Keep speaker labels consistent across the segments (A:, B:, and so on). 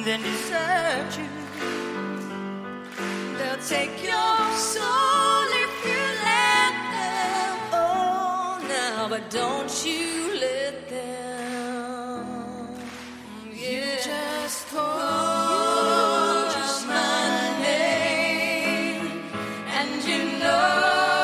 A: then desert you. They'll take your soul if you let them. Oh, now, but don't you let them. Yeah. You just call just my name, and you know.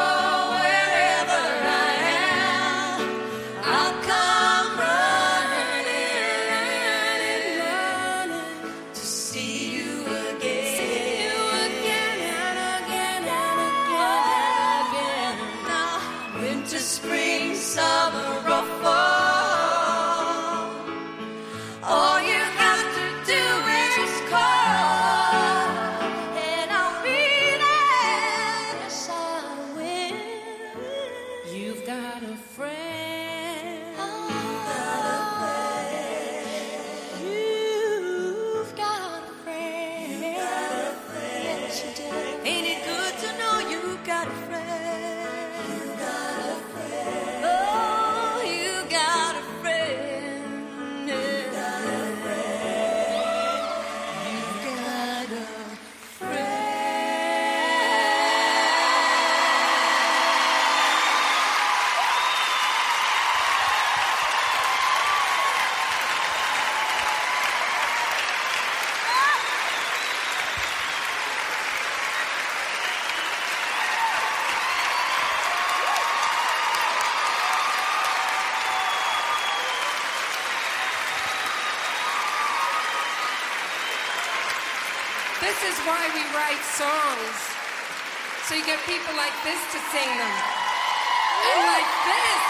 B: This is why we write songs. So you get people like this to sing them. And like this.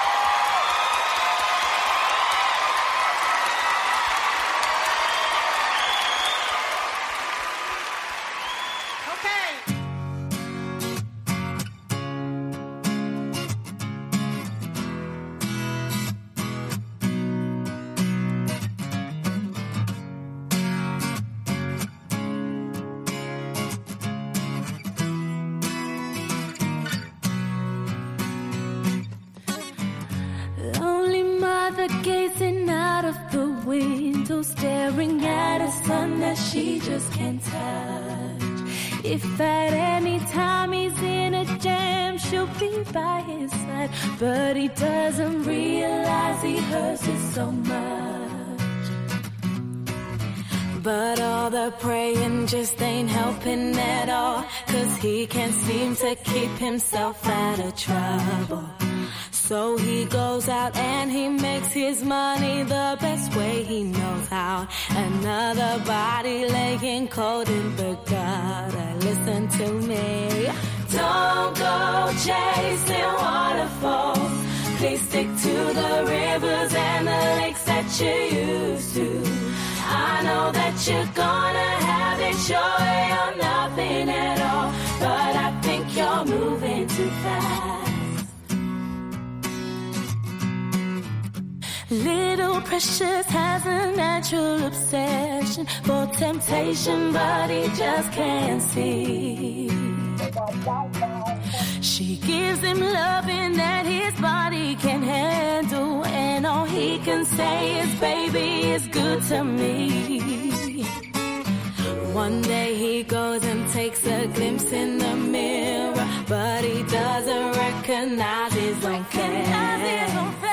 C: Gazing out of the window, staring at a sun that she just can't touch. If at any time he's in a jam, she'll be by his side. But he doesn't realize he hurts her so much. But all the praying just ain't helping at all, 'cause he can't seem to keep himself out of trouble. So he goes out and he makes his money the best way he knows how. Another body laying cold in the gutter. Listen to me. Don't go chasing waterfalls. Please stick to the rivers and the lakes that you used to. I know that you're gonna have it, sure you're nothing at all, but I think you're moving too fast. Little Precious has a natural obsession for temptation, but he just can't see. She gives him loving that his body can handle, and all he can say is, baby, it's good to me. One day he goes and takes a glimpse in the mirror, but he doesn't recognize his own face.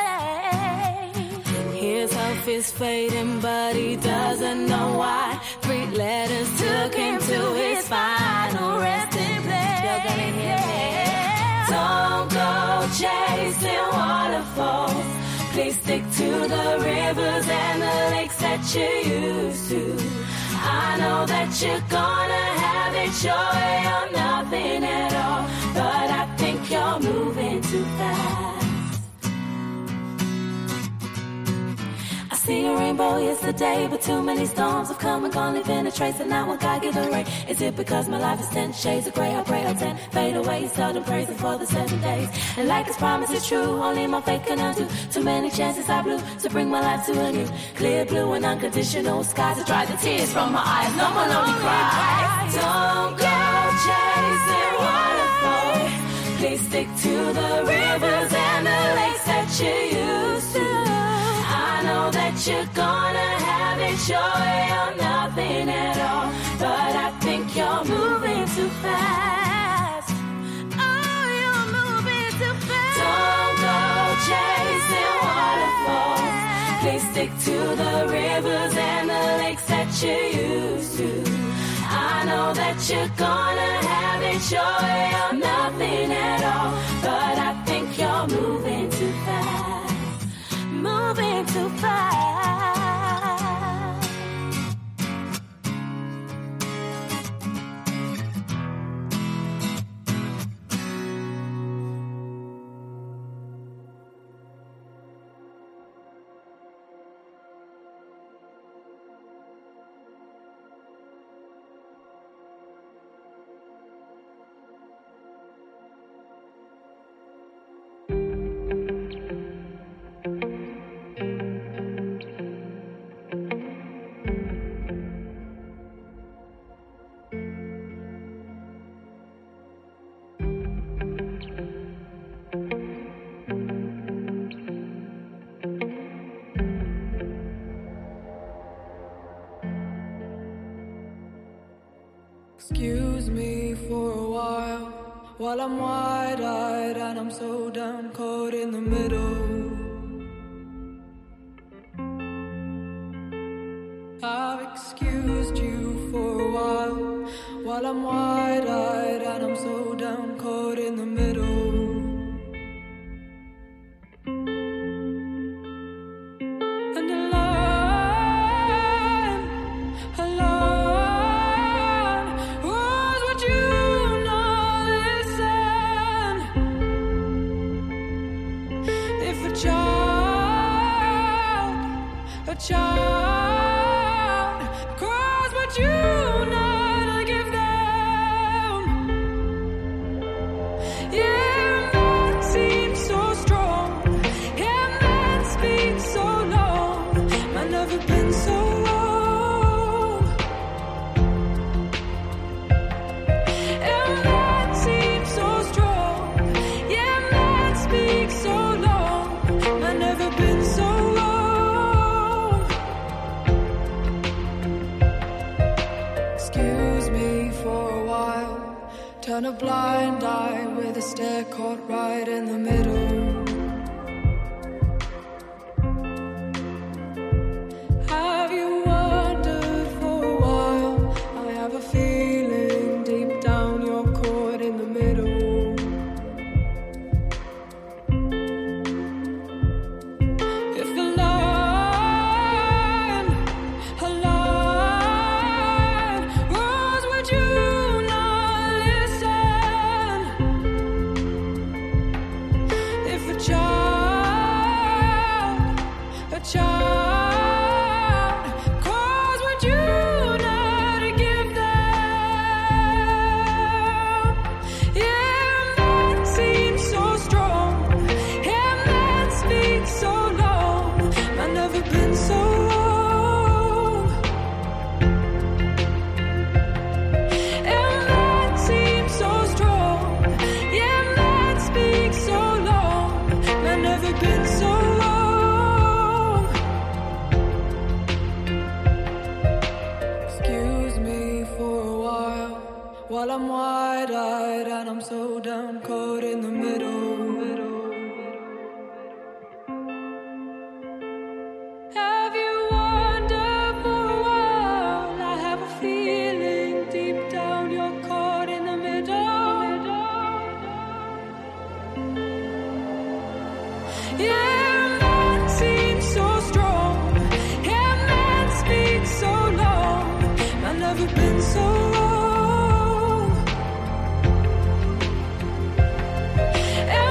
C: His health is fading, but he doesn't know why. 3 letters took him to his final resting place. You're gonna hear me. Don't go chasing waterfalls. Please stick to the rivers and the lakes that you used to. I know that you're gonna have it, sure you're nothing at all, but I think you're moving too fast. See a rainbow yesterday, but too many storms have come and gone, leaving a trace, and now I gotta get the rain. Is it because my life is 10 shades of grey? I pray I'll 10 fade away, seldom praising for the 7 days. And like his promise is true, only my faith can undo. Too many chances I blew to bring my life to a new clear blue and unconditional skies to dry the tears from my eyes. No more lonely cries. Don't go chasing waterfalls. Please stick to the rivers and the lakes that you used to. I know that you're gonna have it, sure you're nothing nothing at all. But I think you're moving too fast. Oh, you're moving too fast. Don't go chasing waterfalls. Please stick to the rivers and the lakes that you used to. I know that you're gonna have it your way or nothing at all. But I think you're moving too fast. Moving too fast.
D: Excuse me for a while I'm wide-eyed and I'm so down caught in the middle. I've excused you for a while I'm wide-eyed and I'm so down caught in the middle. And a line was what you not listen. If a child cries what you not give them. Yeah, man seems so strong. Yeah, man speaks so long. Man never been so wrong. Yeah, man seems so strong. Yeah, man speaks so long. Man never been so wrong. Excuse me for a while. Turn a blind eye with a stare caught right in the middle. Have you wondered for a while? I have a feeling deep down you're caught in the middle. If a line was what you not listen. If a child calls what you not give them. Yeah, man seems so strong. Yeah, man speaks so long. Man never been so wrong. Yeah, man seems so strong. Yeah, man speaks so long. Man never been so wrong. Excuse me for a while I'm wide-eyed and I'm so down caught in the middle. Have you wondered for a while? I have a feeling deep down you're caught in the middle. Yeah, man seems so strong. Yeah, man speaks so long. Man never been so wrong.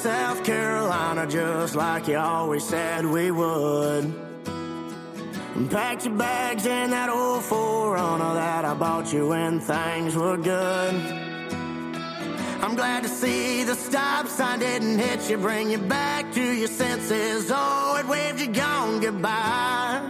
E: South Carolina just like you always said we would. And packed your bags in that old 4Runner that I bought you when things were good. I'm glad to see the stop sign didn't hit you, bring you back to your senses. Oh, it waved you gone goodbye.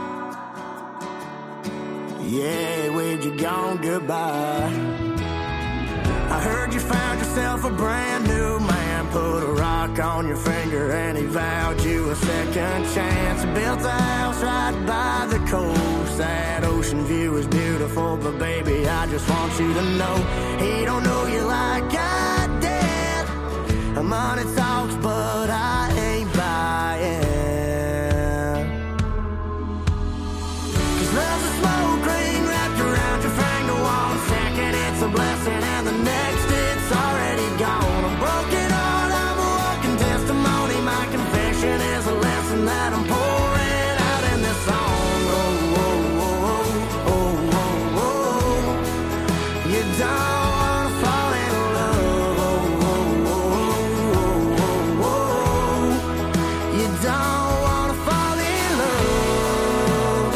E: Yeah, it waved you gone goodbye. I heard you found yourself a brand new man, put a rock on your finger and he vowed you a second chance. Built a house right by the coast, that ocean view is beautiful, but baby, I just want you to know he don't know you like I did. Money talks, but I ain't buying. 'Cause love's a smoke ring wrapped around your finger. One second it's a blessing and the next it's already gone. A broken heart, I'm a walking testimony. My confession is a lesson that I'm pouring out in this song. Oh, oh, oh, oh, oh, oh. You don't wanna fall in love. Oh, oh, oh, oh, oh, oh. You don't wanna fall in love.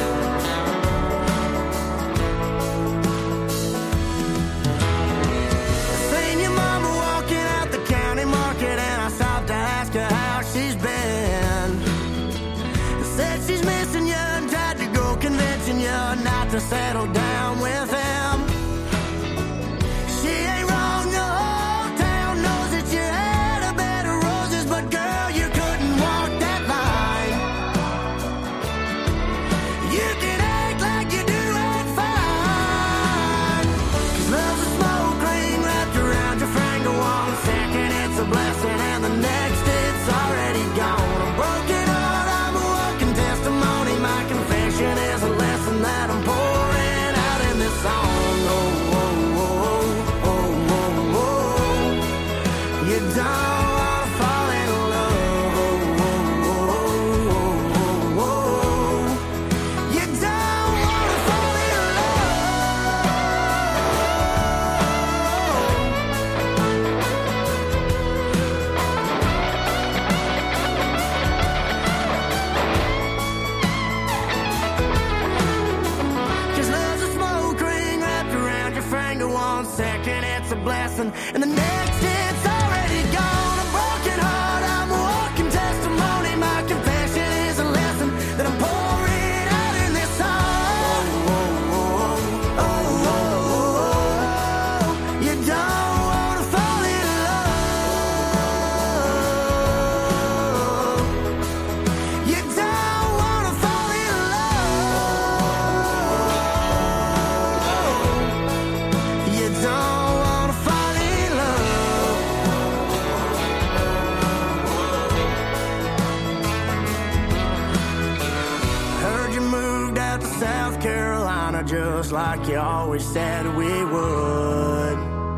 E: Seen your mama walking out the county market and I stopped to ask her how she's been. Said she's missing you and tried to go convincing you not to settle down with him. She ain't wrong, the whole town knows that you had a bed of roses, but girl, you couldn't walk that line. You can act like you do it fine. 'Cause love's a smoke ring wrapped around your finger. One second it's a blessing and the next it's already gone. A broken heart, I'm a walking testimony. My confession is a lesson that I'm pouring out in this song. Oh, oh, oh, oh, oh, oh. You don't wanna fall in love. Oh, oh, oh, oh, oh. You don't wanna fall in love. Cause love's a smoke ring wrapped around your finger. One second it's a blessing and the next it's already gone. A broken heart, I'm a walking testimony. My confession is a lesson that I'm pouring out in this song. Oh, oh, oh, oh, oh, oh. You don't wanna fall in love. You don't wanna fall in love. You don't wanna fall in love. Heard you moved out to South Carolina just like you always said we would.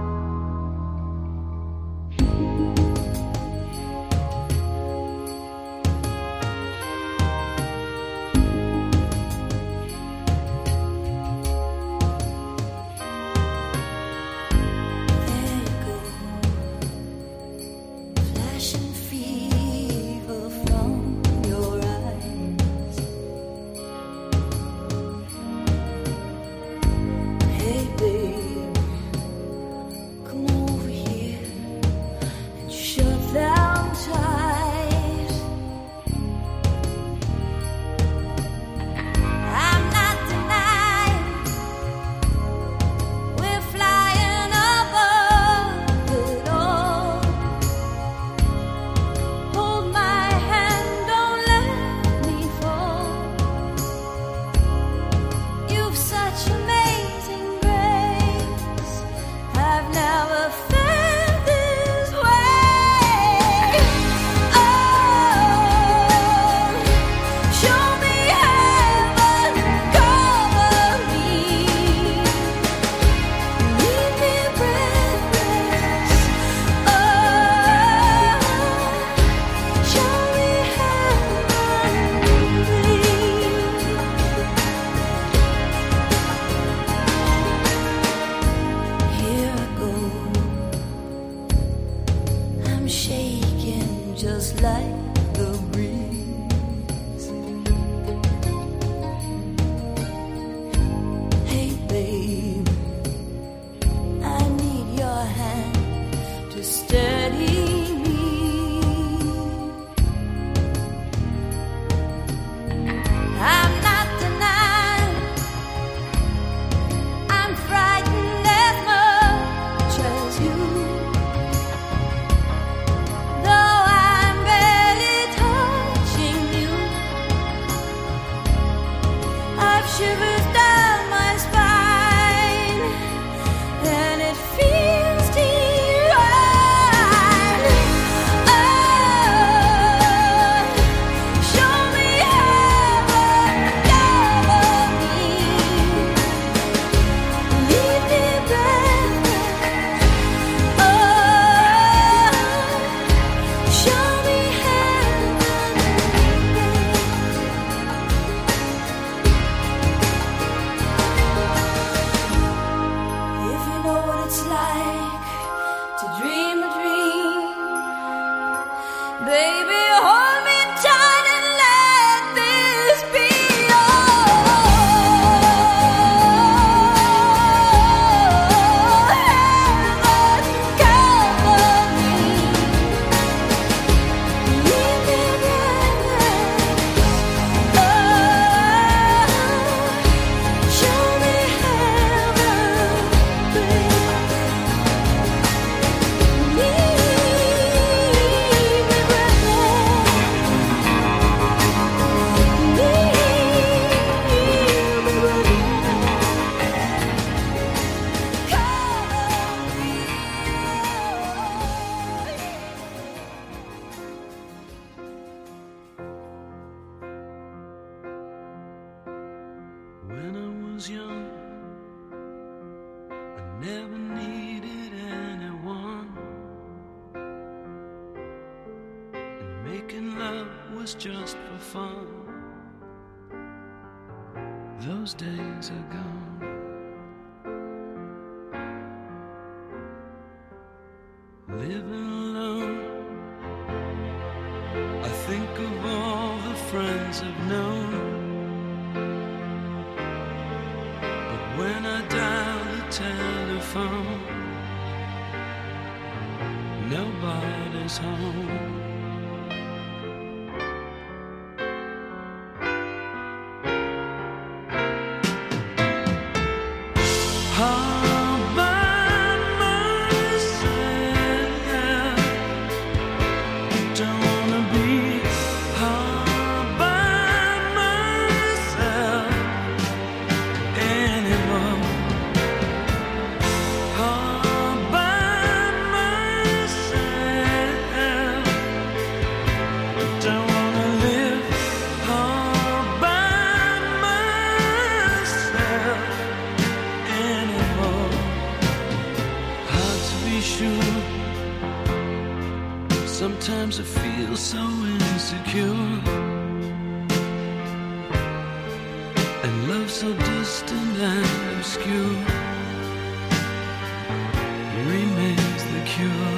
A: Flashing fever from your eyes. Hey babe, it's like to dream a dream. Baby, hold me tight and let this be
F: When I was young, I never needed anyone, and making love was just for fun. Those days are gone. Living alone, I think of all the friends I've known. When I dial the telephone, nobody's home. All by myself, don't wanna be all by myself anymore. All by myself, don't wanna live all by myself anymore. Hard to be sure. Sometimes I feel so insecure, and love so distant and obscure remains the cure.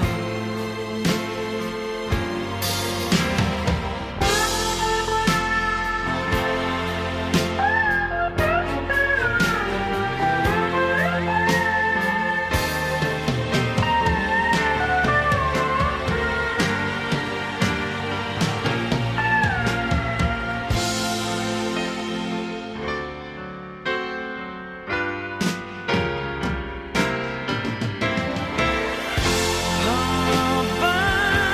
F: All by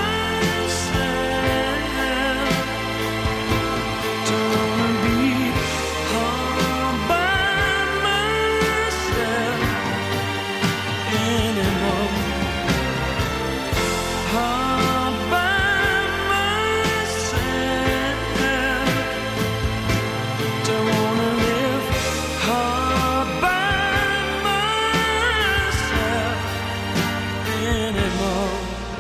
F: myself, don't wanna be all by myself anymore. All by myself, don't wanna live all by myself anymore.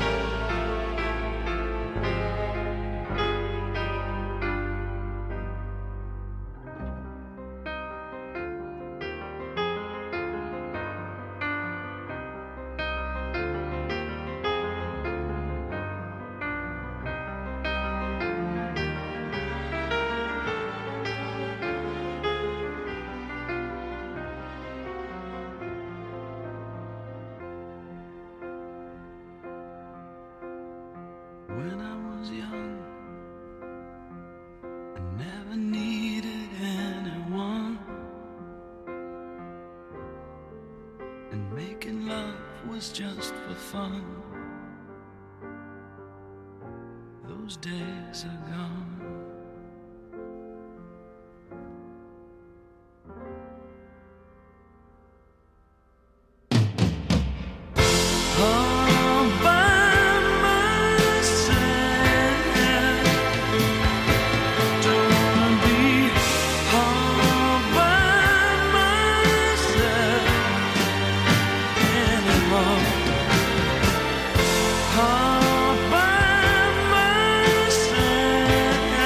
F: When I was young, I never needed anyone, and making love was just for fun. Those days are gone. All by myself, don't wanna be all by myself anymore. All by myself,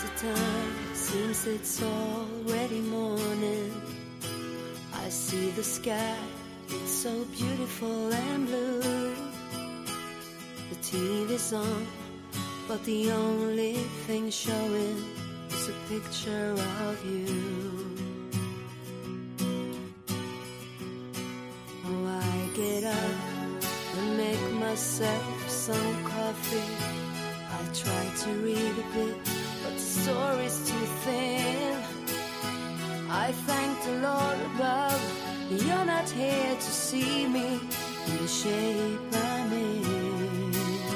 C: time, seems it's already morning. I see the sky, it's so beautiful and blue. The TV's on, but the only thing showing is a picture of you. Oh, I get up and make myself some coffee. I try to read a bit, but the story's too thin. I thank the Lord above, you're not here to see me in the shape I'm in.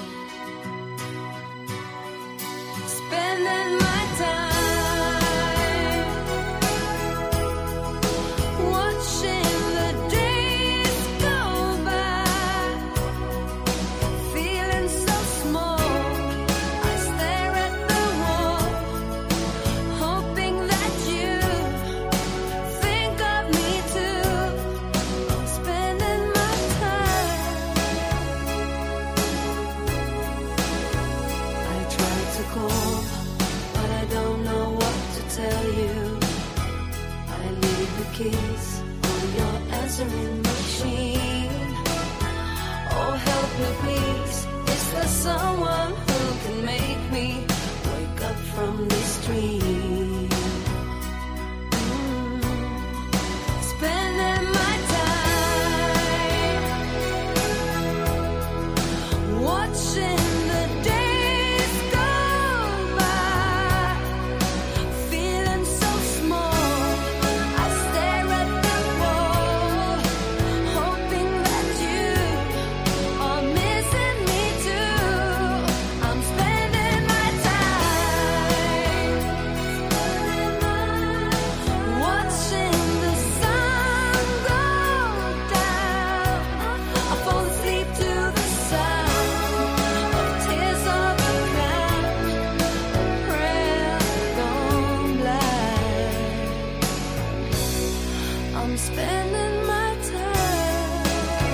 C: Spending my time watching the days go by, feeling so small. I stare at the wall, hoping that you think of me too. I'm spending my time. I try to call, but I don't know what to tell you. I leave the keys on your answering machine. Oh, help me please, is there someone who can make me wake up from this dream? Spending my time watching the days go by, feeling so small. I stare at the wall, hoping that you are missing me too. I'm spending my time watching the sun go down. I fall asleep to the sound of tears of a clown, a prayer gone blind. I'm spending my time.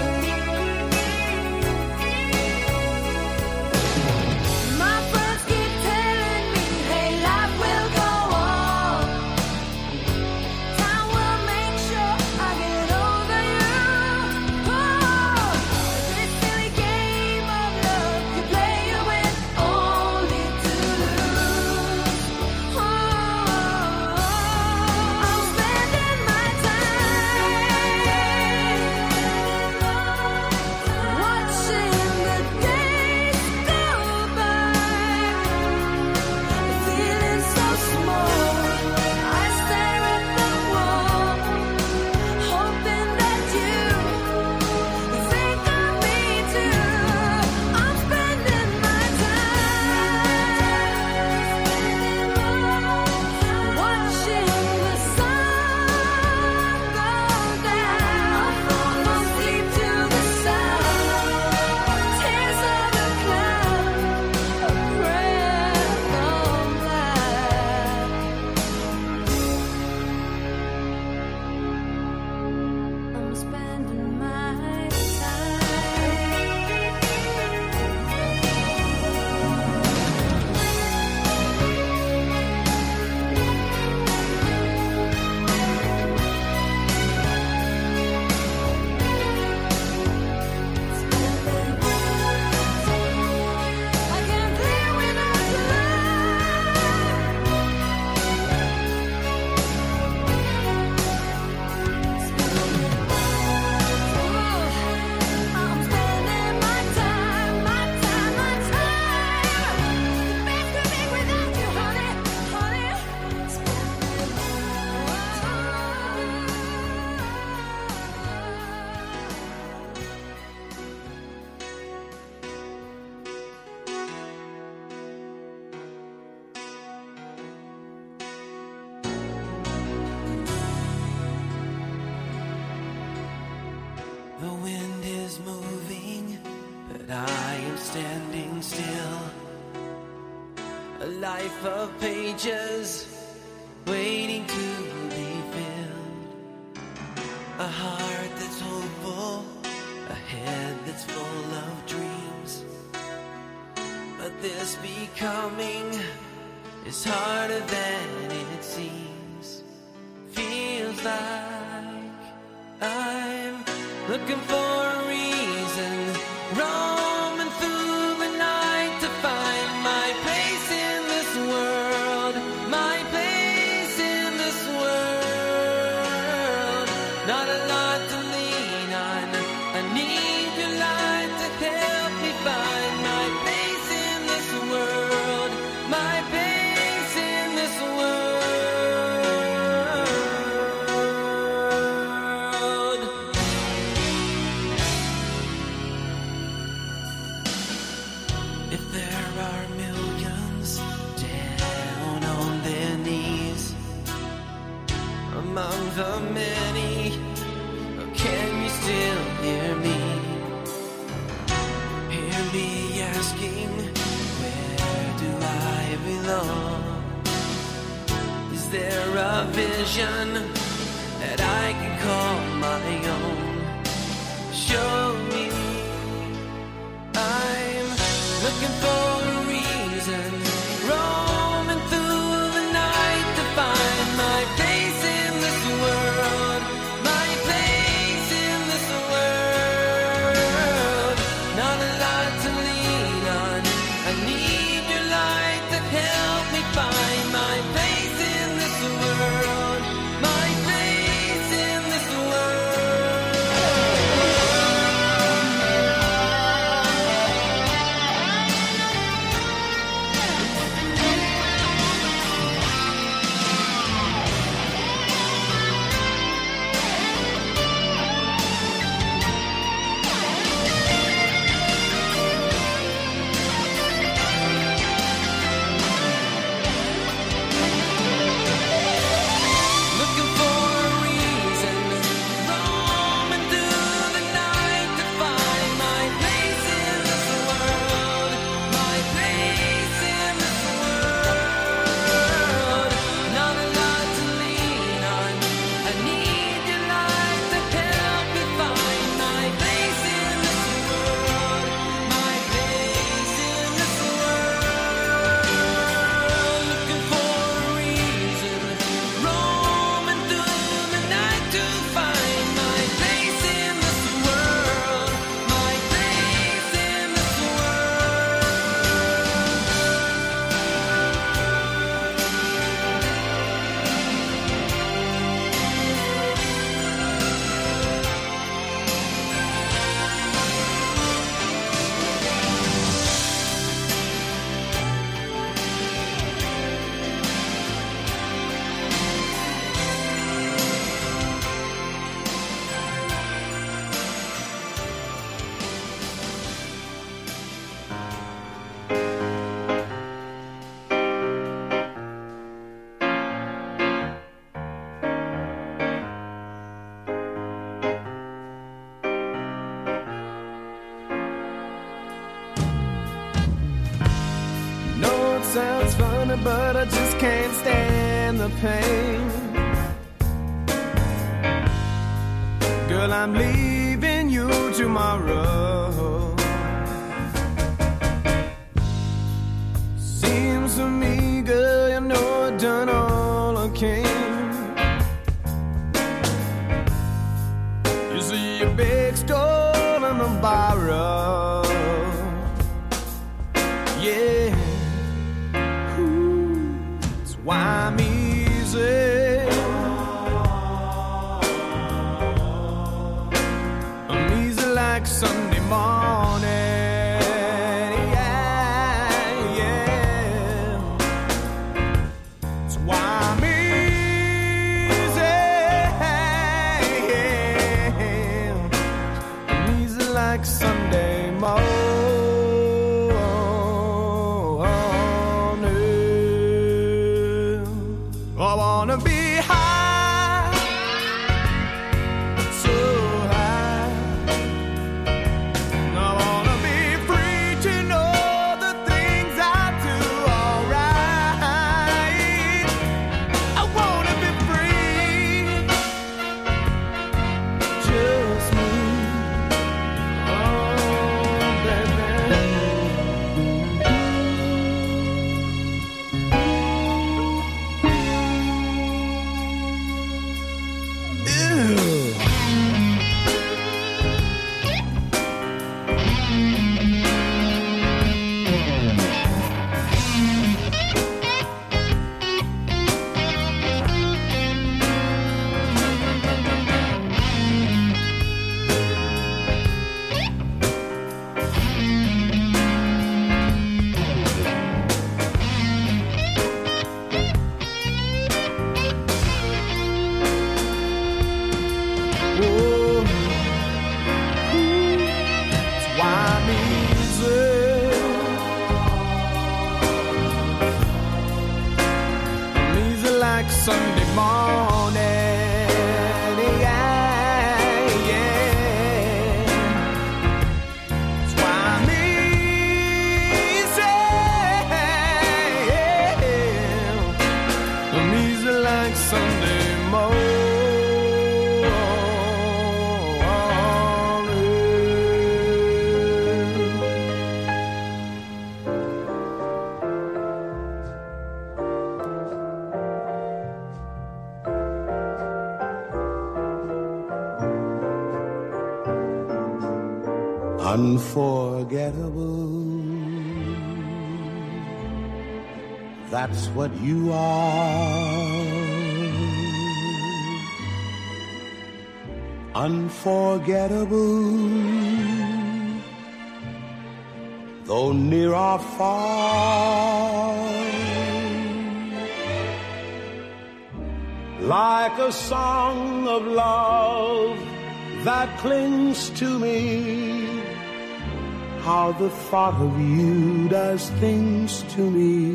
C: My friends keep telling me, hey, life will go on. Time will make sure I get over you. Oh, this silly game of love you play, you win only to lose. Oh, I'm spending my time watching the days go by, feeling so small. I stare at the wall, hoping that you think of me too. I'm spending my time watching the sun go down. I fall asleep to the sound of tears of a clown, a prayer gone blind. I'm spending my I can't live without your I'm spending my time, my time, my time. Best to be without you, honey, honey. Spending my
F: The wind is moving, but I am standing still. A life of pages waiting to be filled. A heart that's hopeful, a head that's full of dreams. But this becoming is harder than it seems. Feels like I'm looking for a reason, roaming through the night to find my place in this world, my place in this world. Not a lot to lean on, I need your light to help me find my place in this world, my place in this world. If there are millions down on their knees among the many, can you still hear me? Hear me asking, where do I belong? Is there a vision that I can call my own? Show me. I'm looking for a reason, roaming through the night to find my place in this world, my place in this world. Not a lot to lean on, I need your light to help me find my place in this world, my place in this world. Looking for a reason, roaming through the night to find my place in this world, my place in this world. Not a lot to lean on, I need your light to help me find my place in this world, my place in this world. Looking for a reason, roaming through the night to find my place in this world, my place in this
G: No, it sounds funny, but I just can't stand the pain. Girl, I'm leaving you tomorrow. Seems to me, girl, you know I've done all I can. You see a big stone and a borrow. Yeah. That's why I'm easy. I'm easy like Sunday morning. Yeah, yeah. That's why I'm easy. I'm easy like Sunday morning. I wanna be high, so high. I wanna be free to know the things I do alright. I wanna be free, just me. Oh, baby. like Sunday morning. Yeah, yeah. That's why I'm easy. I'm easy like Sunday morning.
E: Unforgettable, that's what you are. Unforgettable, though near or far. Like a song of love that clings to me, how the thought of you does things to me.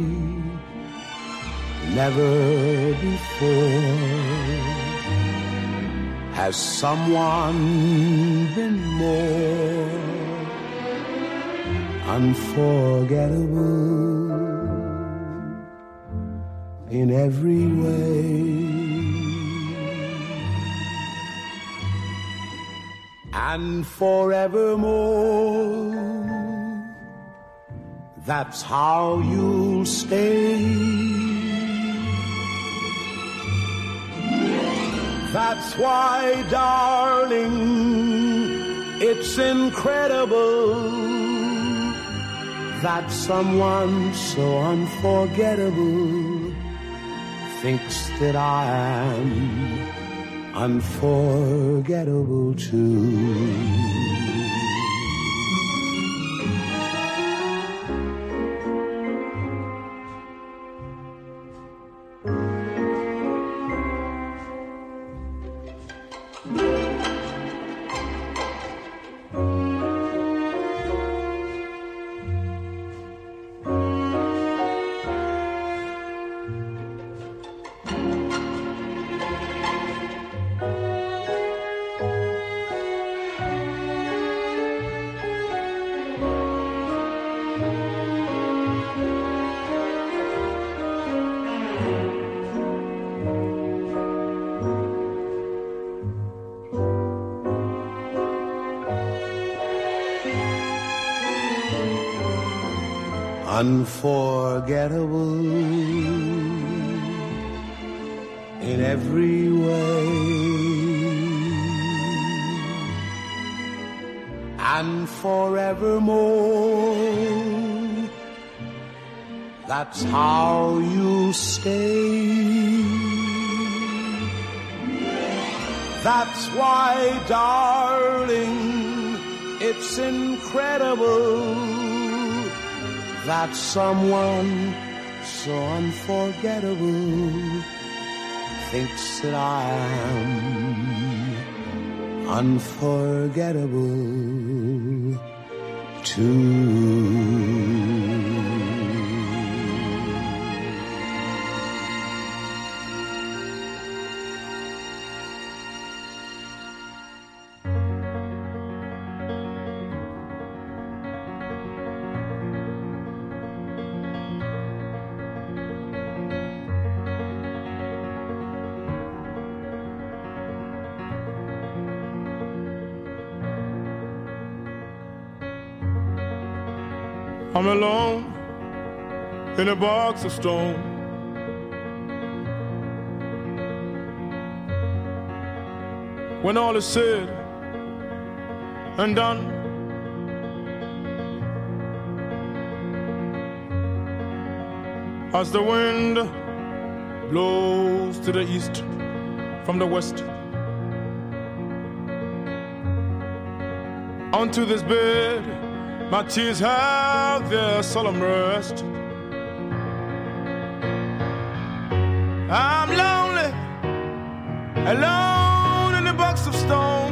E: Never before has someone been more unforgettable in every way. And forevermore, that's how you'll stay. That's why, darling, it's incredible that someone so unforgettable thinks that I am unforgettable too. Unforgettable in every way, and forevermore, that's how you'll stay. That's why, darling, it's incredible that someone so unforgettable thinks that I am unforgettable too.
H: I'm alone in a box of stone. When all is said and done, as the wind blows to the east from the west, onto this bed my tears have their solemn rest. I'm lonely, alone in a box of stone.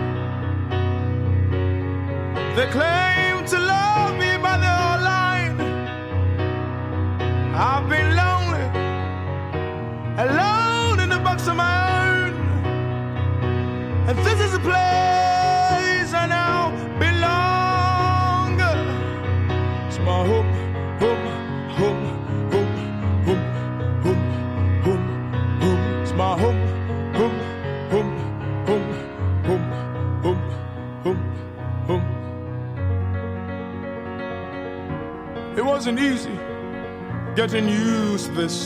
H: They claim to love me, but they're all lying. I've been lonely, alone
G: box of my own. And this is a place I now belong. It's my home, home, home, home, home, home, home, home. It's my home, home, home, home, home, home, home, home. It wasn't easy getting used to this.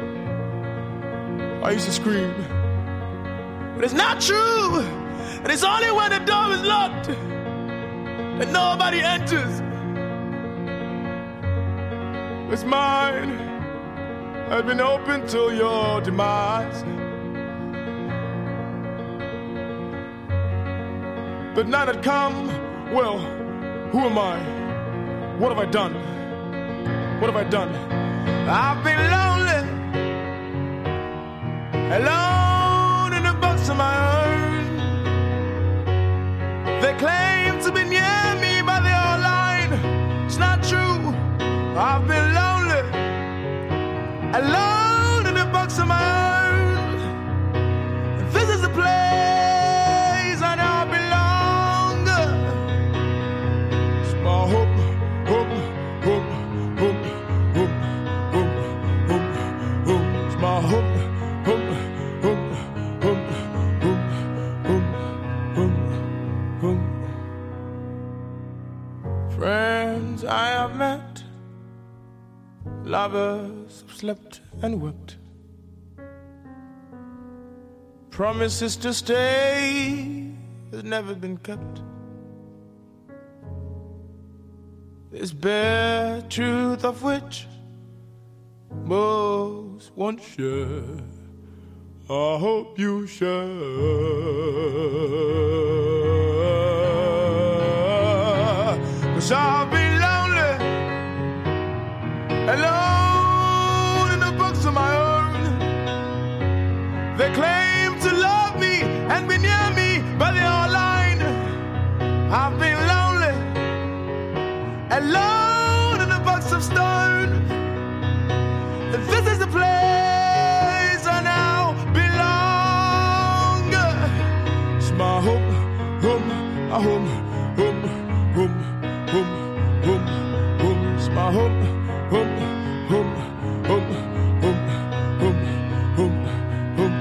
G: I used to scream, but it's not true. And it's only when the door is locked that nobody enters. It's mine has been open till your demise. But now that come, well, who am I? What have I done? What have I done? I've been lonely, alone in a box of my own. They claim to be near me, but they all lying. It's not true. I've been lonely, alone in a box of my own. This is the place I now belong. It's my home, home, home, home, home, home, home, home. It's my home, home, home, home, home, home, home, home. Friends I have met, lovers have slept and wept, promises to stay has never been kept. This bare truth of which most won't share, I hope you share. 'Cause I've been lonely, alone in a box of my own. They claim to love me and be near me, but they are lying. I've been lonely, alone in a box of stone. And this is the place I now belong. It's my home, home, a home, home, home, home, home, home. It's my home, home, home, home, home, home, home, home.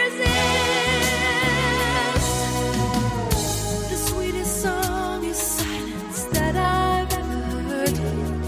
C: resist. The sweetest song is silence that I've ever heard.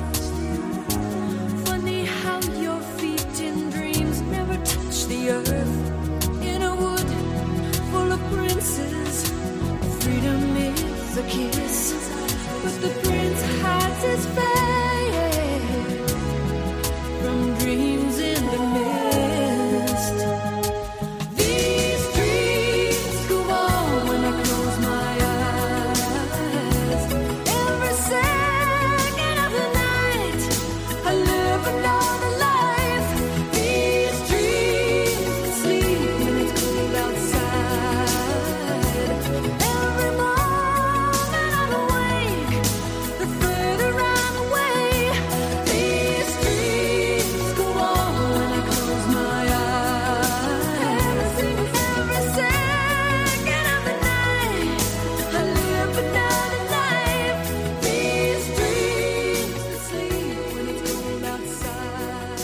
C: Funny how your feet in dreams never touch the earth. In a wood full of princes, freedom is a kiss, but the prince hides his face from dreams in the mist. These dreams go on when I close my eyes. Every second of the night, I live another life. These dreams sleep when it's cold outside. Every moment I'm awake, the further I'm away. These dreams go on when I close my eyes. Every second of the night, I live another life. These dreams that sleep when it's cold outside.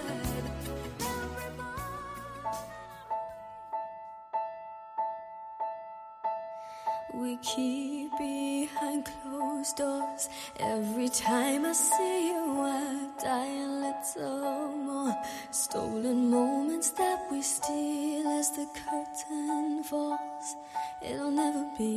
C: We keep behind closed doors. Every time I see you, I die a little more. Stolen moments that we steal as the curtain falls. It'll never be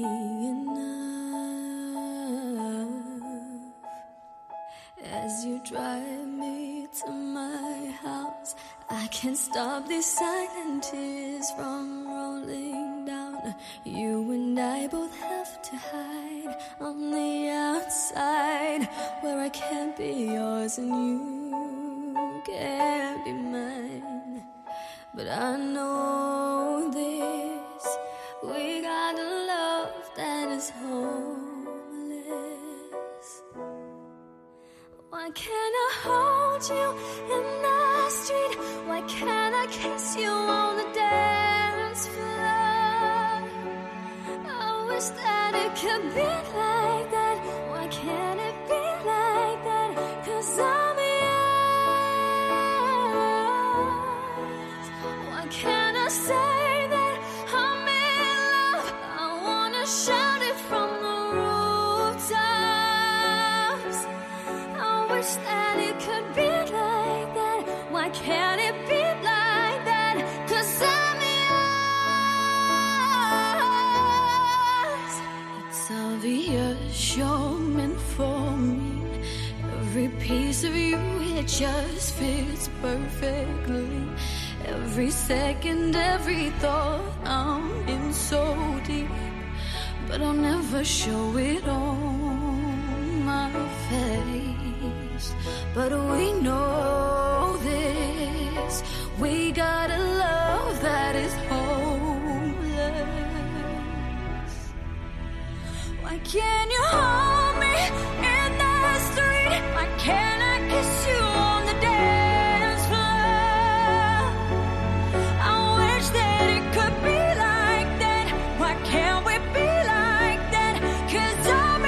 C: enough. As you drive me to my house, I can't stop these silent tears from rolling down. You and I both have to hide on the outside, where I can't be yours and you can't be mine. But I know this, we got a love that is homeless. Why can't I hold you in the street? Why can't I kiss you on the dance floor? I wish that it could be like that. Why can't it be like that? 'Cause I'm yours. Why can't I say that I'm in love? I wanna shout it from the rooftops. I wish that it could be like that. Why can't it be like that? 'Cause I'm yours. It's obvious you're meant for me. Every piece of you, it just fits perfectly. Every second, every thought, I'm in so deep. But I'll never show it on my face. But we know this, we got a love that is homeless. Why can't you hold me in the street? Why can't I kiss you on the dance floor? I wish that it could be like that. Why can't we be like that? 'Cause I'm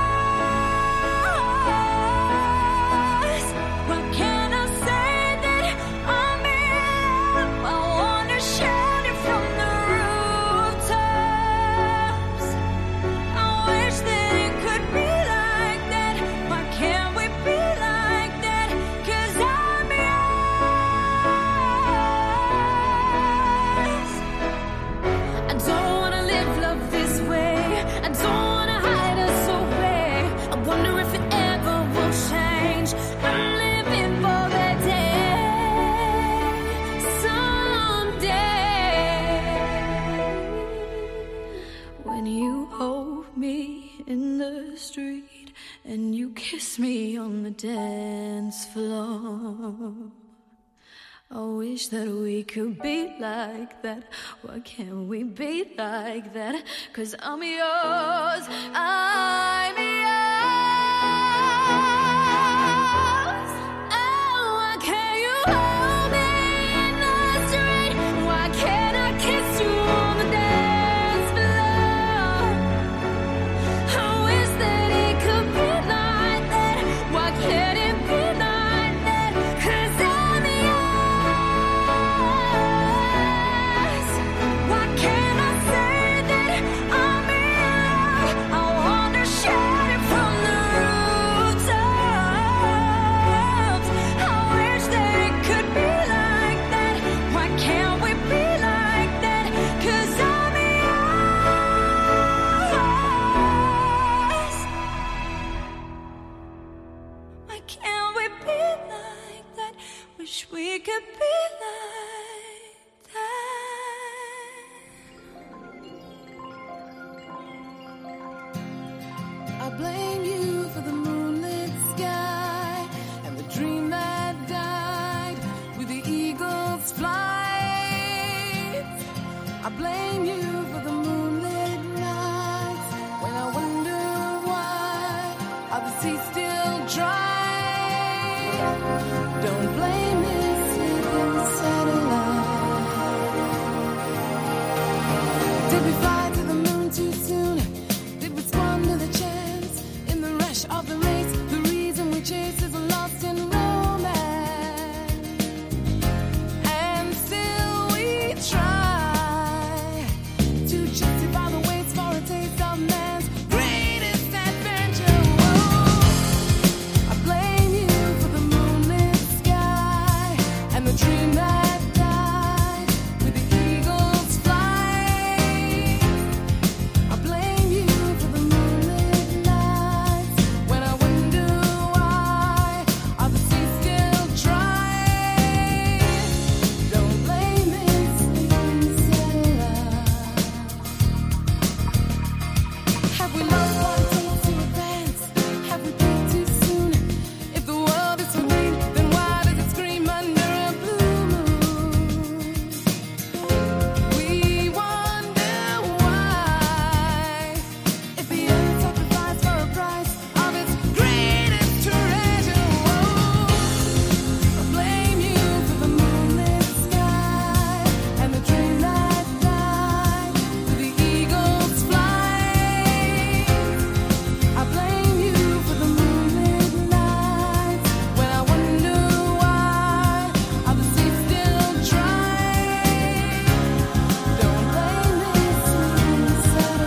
C: yours. Why can't I say that I'm in love? I wanna shout it from the rooftops. I wish that it could be like that. Why can't we be like that? 'Cause I'm yours. I don't wanna live love this way. I don't wanna hide us away. I wonder if it ever will change. I'm living for that day, someday, when you hold me in the street and you kiss me on the dance floor. I wish that we could be like that. Why can't we be like that? 'Cause I'm yours, I'm yours. Oh, why can't you hold me in the street? Why can't I kiss you on the dance floor? I wish that it could be like that. Why can't it be like that? 'Cause I'm yours. I blame you for the moonlit nights when I wonder why are the seas still dry. Don't blame this little satellite. Did we fly to the moon too soon? Did we squander the chance in the rush of the race? The reason we chase is lost in romance, and still we try to justify the waits for a taste of man's greatest adventure. Whoa. I blame you for the moonlit sky and the dream that died with the eagle's flight. I blame you for the moonlit nights when I wonder why are the seas still dry. Don't blame this little satellite. Have we loved what it takes to advance? Have we peaked too soon? If the world is so green, then why does it scream under a blue moon? We wonder why. If the earth sacrificed for a price of its greatest treasure. Whoa. I blame you for the moonlit sky and the dream that died with the eagle's flight. I blame you for the moonlit nights when I wonder why are the seas still dry. Don't blame this little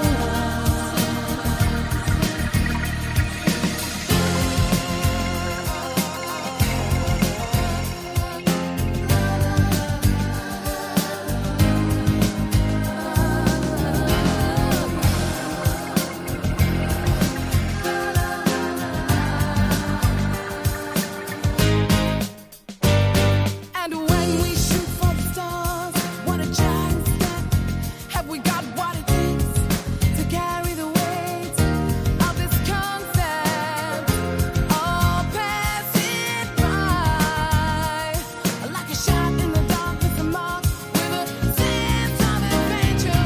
C: And when we shoot for the stars, what a giant step. Have we got what it takes to carry the weight of this concept? All pass it by like a shot in the darkness, a mark with a sense of adventure.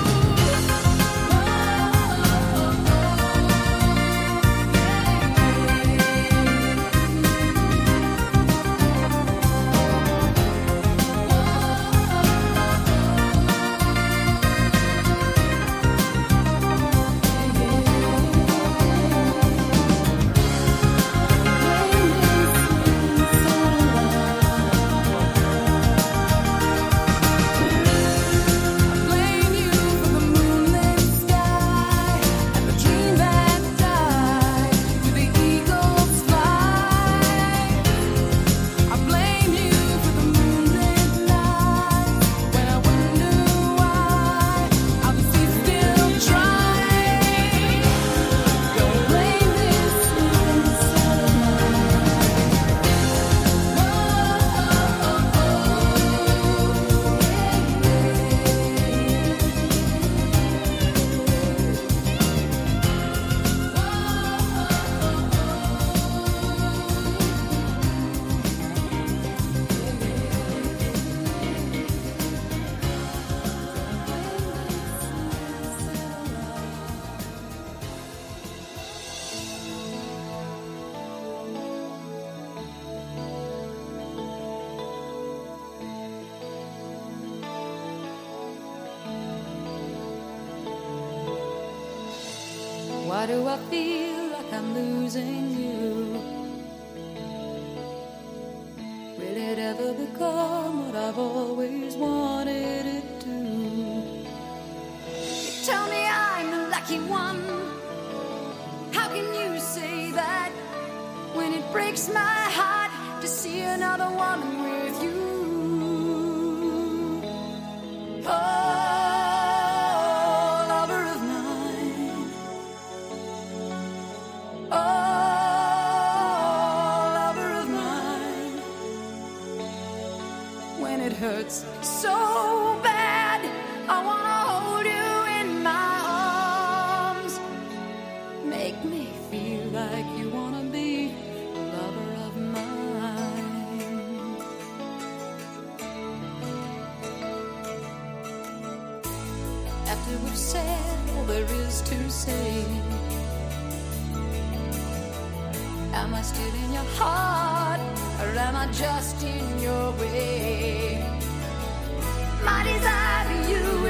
C: Blame you for the moonlit sky and the dream that died with the eagle's flight. I blame you for the moonlit nights when I wonder why are the seas still dry. Don't blame this little
D: Why do I feel like I'm losing you? Will it ever become what I've always wanted it to?
A: You tell me I'm the lucky one. How can you say that when it breaks my heart to see another woman with you? Oh, lover of mine. Oh, lover of mine. When it hurts so bad, I wanna hold you in my arms. Make me feel like you wanna be a lover of mine. we've said all there is to say. Am I still in your heart, or am I just in your way? My desire for you